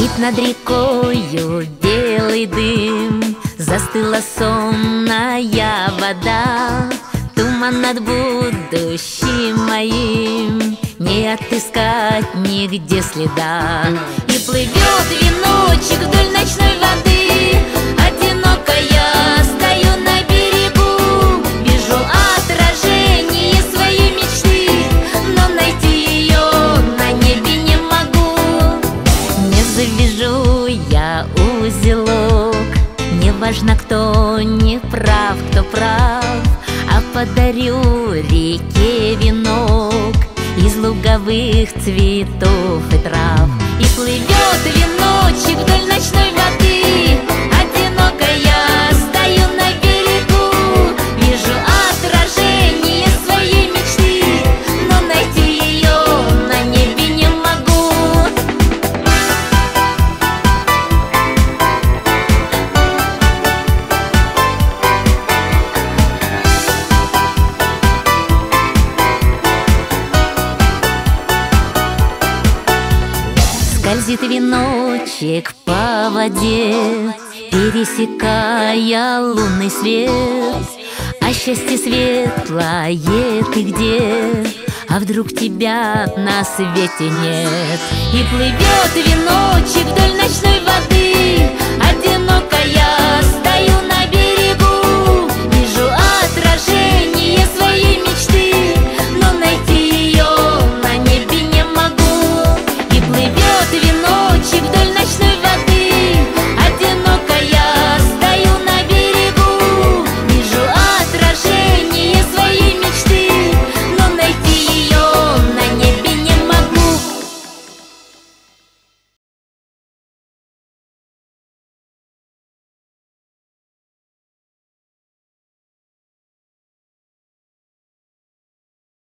Парит над рекою белый дым, застыла сонная вода. Туман над будущим моим, не отыскать нигде следа. И плывет веночек вдоль ночной воды, одиноко я стою на берегу. Вижу отражение своей мечты, но найти ее на небе не могу. Не завяжу я узелок, не важно, кто не прав, кто прав, а подарю реке венок из луговых цветов и трав. И плывет веночек вдоль ночной воды, одиноко я стою на берегу. Вижу отражение своей мечты, но найти ее на небе не могу. Скользит веночек по воде, пересекая лунный свет. А счастье светлое ты где? А вдруг тебя на свете нет? И плывет веночек вдоль ночной воды, одиноко я